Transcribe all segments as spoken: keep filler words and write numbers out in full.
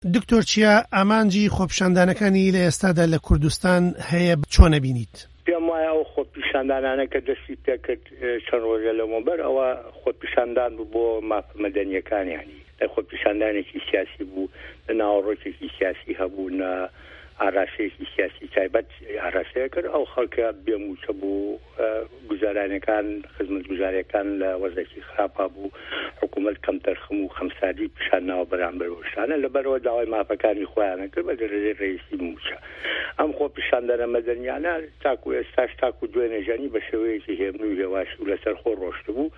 دکتۆر چیا ئامانجی خۆپیشاندانەکانی لە ئێستادا لە کوردستان هەیە چۆن ئەبینیت؟ پێم وایە ئەو خۆپیشاندانانە کە دەستی پێکرد چەند ڕۆژە لەمەوبەر ئەوە خۆپیشاندان بوو بۆ مافە مەدەنیەکانیانی خۆپیشاندانێکی سیاسی بوو لە ناوەڕۆکێکی سیاسی هەبوو نە ئاراشەیەکی سیاسی تایبەت ئاراشەیە کرد ئەو خەڵکە بێموچە بوو گوزارانەکان خزمەت گوزاریەکان لە وەزعێکی خراپە بوو حکوومەت کەم تەرخم و خەمسادی پیشانناوە بەرامبەر بەشانە لەبەرەوە داوای مافەکانی خۆیانە کرد بە دەرەجەی ڕئیسی موچە ئەم خۆپیشاندانە مەدەنیانە تاکو ئێستاش تاکو دوێنێژانی بە شێوەیەکی هێمن و هێواشی و لەسەر خۆ ڕۆشت بوو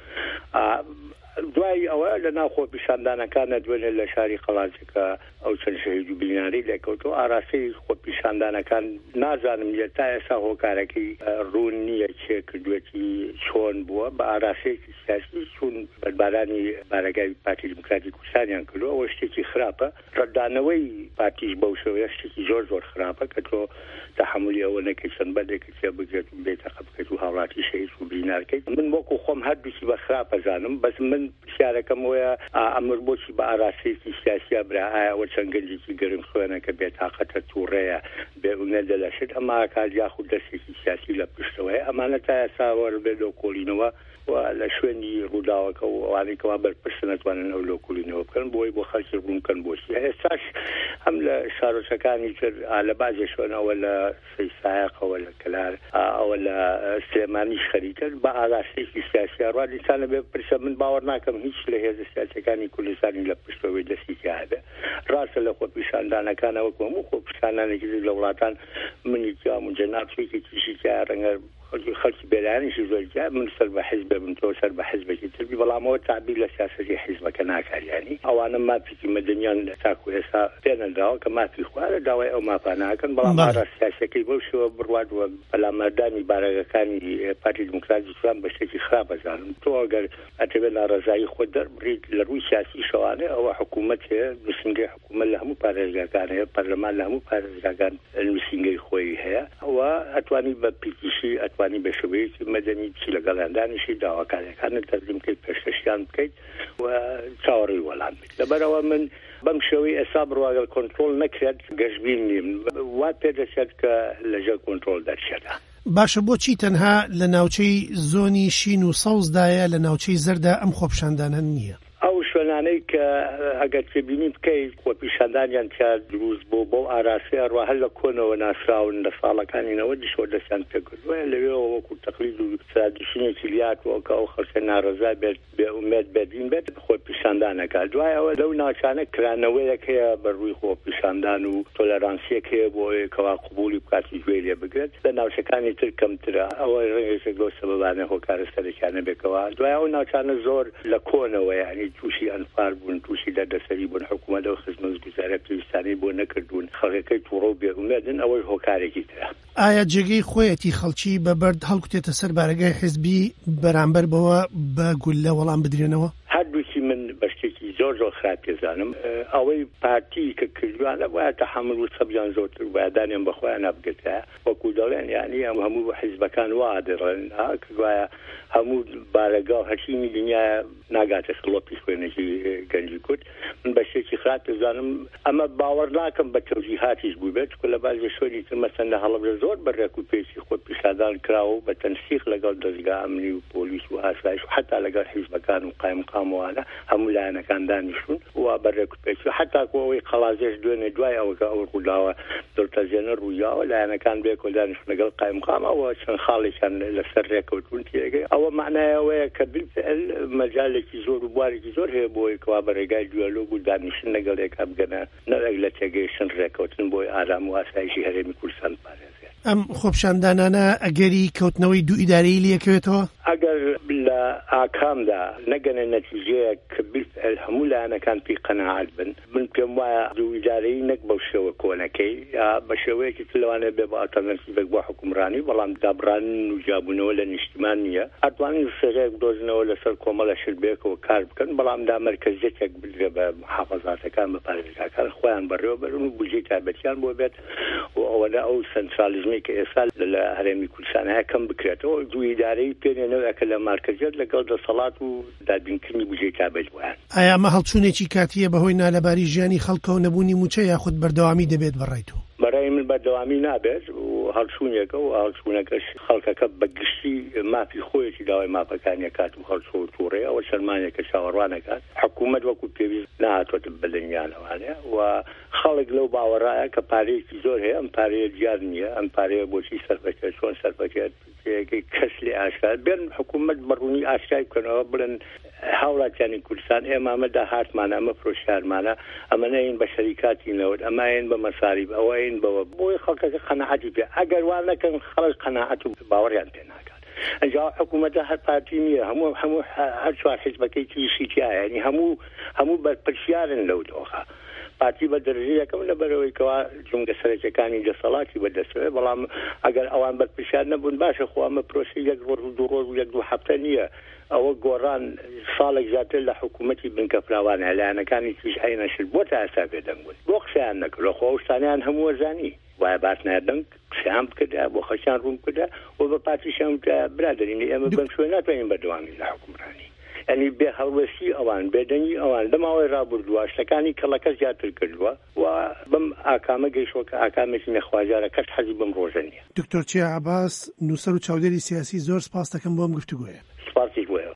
دوای ئەوە لە ناو خۆپیشاندانەکانە دوێنێ لە شاری قەڵاجەکە ئەو چەند شەهید و بیناری لێکەوتەوە ئاراستەی خۆپیشاندانەکان نازانم لێ تا ئێستا هۆکارەکەی ڕوون نییە چێ کردوێتی چۆن بووە بە ئاراشەیەکی سیاسی چون بەربارانی بارەگای پارتی دیموکراتی کوردستانیان کردووە ئەوە شتێکی خراپە ڕەدانەوەی پارتیش بەو شێوەیە شتێکی زۆر زۆر خراپە کە تۆ تەحمولی ئەوە نەکەی چەند بەدێکە چێ بگرێت و بێتەقە بکەیت و هاوڵاتی شەهید و بینارکەیت من وەکو خۆم هەردووکی بە خراپە زانم بەس من پرسیارەکەم وەیە ئەمر بۆچی بە ئاراشەیەکی سیاسیە برا ئایەوە چەند گەنجێکی گەرم خوێنە کە بێتاقەتە تووڕەیە بێئونە دەلەشت ئەما کات یاخود دەستێکی سیاسی لە پشتەوەی ئەمانە تا ئێستا وەربێ لۆکۆڵینەوە و لە شوێنی ڕووداوەکە و ئەوانێکەوە بەرپرسە نەتوانن ئەو لۆکۆڵینەوە بکەن بۆی بۆ خەڵکی ڕوونکەن بۆچی ئێستاش هەم لە شارۆچەکانی تر لە بازێ شوێنەوە لە سەیسایەقەوە لە کلار ئەوە لە سلێمانیش خەریتر بە ئاراشەیەکی سیاسی ڕوا دیسانە بێ پرسە من باوەڕ ناکەم هیچ لە هێزە سیاسەکانی کوردستانی لە پشتەوەی دەستی هەبێ ڕاستە لە خۆپیشاندانەکانەوە هەموو خۆپیشاندانێکی لە وڵاتان منی جام و جەنابچێکی تیشی ڕەنگە خەڵکی بێلایەنیشی زۆرجا من سەر بە حیزب بم تۆ سەر بە حیزبێکی تربی بەڵامەوە تعبیر لە سیاسەتی حیزبەکە ناکاریانی ئەوانە مافێکی مەدەنیان تاکو ئێستا پێنەداوە کە مافی خوارە داوای ئەو مافە ناکەن بەڵام ئارا سیاسەکەی بەو شێوە بڕوادوە بەلامەردانی بارەگەکانی پارتی دیموکراتی کوردستان بە شتێکی خراپە زانم تۆ ئەگەر ئەتەوێت ناڕەزایی خۆت دەربڕیت لە ڕووی سیاسی شەوانێ ئەوە حکوومەت هەیە نووسنگەی حکوومەت لە هەموو پارێزگاکان هەیە پەرلەمان لە هەموو پارێزگاکان نووسنگەی خۆی هەیە ئەوە ئەتوانی بە پیتیشی ئەتوانی بە شێوەیەکی مەدەنی چی لەگەڵ هەندانیشی داواکاریەکانت تەرجمە بکەیت پێشکەشیان بکەیت و چاوەڕێی وەڵام بێت لەبەرەوە من بەم شێوەی ئێستا بڕواگەر کۆنترۆل نەکرێت گەشتبین نیم وا پێدەچێت کە لەژێر کۆنترۆل دەرچێتە باشە بۆچی تەنها لە ناوچەی زۆنی شین و سەوزدایە لە ناوچەی زەردا ئەم خۆپیشاندانە نییە؟ ئەو شوێنانەی کە ئەگەر تێبینی بکەیت خۆپیشاندانیان کە دروست بۆ بۆ ئاراسەیە ڕوا هەر لە کۆنەوە ناسراون لە ساڵەکانینەوە دیشۆ دەستیان پێکردووە لەوێەوە وەکو تەقلید و ترادیشنێکی لیاتەوە کە ئەو خەڵکە ناڕەزا بێت بێ ئومێد بێدین بێت خۆپیشاندانەکە دوایەوە لەو ناوچانە کرانەوەیەک هەیە بەڕووی خۆپیشاندان و تۆلەرانسیەک هەیە بۆ کەوا قبولی بکاتی گوێ لێ بگرێت لە ناوچەکانی تر کەمترە ئەوە ڕێگەیەک لەو سەبەبانە هۆکارە سەرەکیانە بێکەوە دوای ئەو ناوچانە زۆر لە کۆنەوە یعنی تووشی ئەنفار بوون تووشی دەردەسەری بوون حکوومەت و خزمەت گوزارە پێویستانەی بۆ نەکردوون خەڵکەکەی تووڕە و بێئومێدن ئەوەی هۆکارێکی ترە ئایا جێگەی خۆیەتی خەڵکی بەبەرد هەڵکوتێتە سەر بارەگای حیزبی بەرامبەر بەوە بە گولە وەڵام بدرێنەوە؟ هەردووکی من بە شتێکی زۆر زۆر خراپ پێزانم ئەوەی پارتی کە کردوانە باید تەحمل و سەبیان زۆرتر بایدانیان بەخۆیان نابگرێتە وەکو دەڵێن یعنی ئەم هەموو حیزبەکان وا دەڕێن کردوایە هەموو بارەگا و هەرچینی دنیا ناگاتە سڵۆپی خوێنێکی گەنجی کورد من بە شتێکی خراپ پێزانم ئەمە باوەڕ ناکەم بە تەوجیهاتیش بوو بێت کە لە بازێ شوێنی تر مەسەندە هەڵەبرە زۆر بەڕێک و پێچی خۆپیشاندان کراوە بە تەنسیق لەگەڵ دەستگا ئەمنی و پۆلیس و ئاسایش و حتا لەگەڵ حیزبەکان و قایمقاموانە هەموو لایەنەکان دانیشتون و بەڕێک و پێچی حتا ئەوەی قەڵازێش دوێنێ دوای ئەوەکە ئەو ڕووداوە دڵتەزێنە ڕوویاوە لایەنەکان بێک و دانیشتون لەگەڵ قایمقام ئەوە چەند خاڵێکیان لەسەر ڕێکەوتون تێگەی ئەوە معنایەوەیە کە بالفعل مەجالێکی زۆر و بوارێکی زۆر هەیە بۆی کەوا بەڕێگای دیالۆگ و دانیشتن لەگەڵ یەکا بگەنە نەوەک لە تێگەیشتن ڕێکەوتن بۆی ئارام و ئاسایشی هەرێمی کوردستان پارێزێت ئەم خۆپیشاندانانە ئەگەری کەوتنەوەی دوو ئیدارەی لێکەوێتەوە ئەگەر لە ئاکامدا نەگەنە نەتیجەیە کە بالفعل هەموو لایەنەکان پێی قەناعەت بن من پێم وایە دوو ئیدارەی نەک بەو شێوە کۆنەکەی یا بە شێوەیەکی تر لەوانەیە بێ بە ئالتەرناتیڤێک بۆ حکومڕانی بەڵام دابڕانن و جابوونەوە لە نیشتمان نییە ئەتوانین سێرەیەک بدۆزنەوە لەسەر کۆمەڵە شربێکەوە کار بکەن بەڵام دا مەرکەزیەتێک بدرێ بە محافەزاتەکان بە پارێزگاکان خۆیان بەڕێوە بەرن و بودجەی تایبەتیان بۆ بێت و ئەوە ئەوەدا ئەو سنترالیزمی کە ئێستا لە هەرێمی کوردستان هەیە کەم بکرێتەوە دوو ئیدارەی پێنێنەوەکە لە مارکەزیەت لەگەڵ دەسەڵات و دادبینکردنی بودجەی تابەت بوویان. ئایا ئەمە هەڵچوونێکی کاتیە بەهۆی نالەباری ژیانی خەڵکە و نەبوونی موچە یاخود بەردەوامی دەبێت بەڕێیتەوە؟ بەڕای من بەردەوامی نابێت و هەڵچوونێکە و هەڵچوونەکەش خەڵکەکە بەگشتی مافی خۆیەتی داوای مافەکانی کات و هەڵچۆ و تووڕێ ئەوە شەرمانێکە چاوەڕوانەکات حکوومەت وەکو پێویست نهاتوەتە بەلەنیانەوانەیە و خەڵک لەو باوەڕایە کە پارەیەکی زۆر هەیە ئەم پارەیە دیار نییە ئەم پارەیە بۆچی سەرفەکە چۆن سەرفەکەت کەس لێ ئاشکار بێن حکوومەت بەڕوونی ئاشکای بکەنەوە بڵێن هاوڵاتیانی کوردستان ئێمە ئەمە داهاتمانە ئەمە فرۆشیارمانە ئەمە نەین بە شەریکاتی نەوت ئەماین بە مەساریب ئەوەین بەوە بۆی خەڵکەکە قەناعەتی پێ ئەگەر وان نەکەن خەڵک قەناعەت و باوەڕیان پێ ناکات. ئەنجا حکوومەتە هەر پارتی نییە هەموو هەموو هەر چوار حیزبەکەی تریشی تایە ینی هەموو هەموو بەرپرسیارن لەو دۆخە پارتی بە دەرەجەیەکەم لەبەرەوەی کەوا جونگە سەرەکیەکانی دەسەڵاتی بەدەستەوێ بەڵام ئەگەر ئەوان بەرپرسیار نەبوون باشە خۆ ئەمە پرۆسی یەک ڕۆژ و دوو ڕۆژ و یەک دوو هەفتە نییە ئەوە گۆڕان ساڵێک زیاتر لە حکوومەتی بنکە فراوانە لایەنەکانی توش هەیە نەشر بۆ تا ئێستا بێدەنگون بۆ قسەیان نەکرد لە خۆشتانیان هەموو وەزانی وایە باتنایە دەنگ قسەیان بکردا بۆ خەشیان ڕوون کردا و بە پارتیشیان برادەرینی ئێمە بەم شوێ ناتوانین بەردەوامی لە حکومڕانی ینی بێ هەڵوەسی ئەوان بێدەنگی ئەوان لەماوەی ڕابردووە شتەکانی کەڵەکە زیاتر کردووە و بەم ئاکامە گەیشتووە کە ئاکامێکی نەخوازیارە کەس حەزی بەم ڕۆژە نییە. دکتۆر چیا عەباس نووسەر و چاودێری سیاسی زۆر سپاس دەکەم بۆم گفتوگۆیە. سپاسی بۆیە.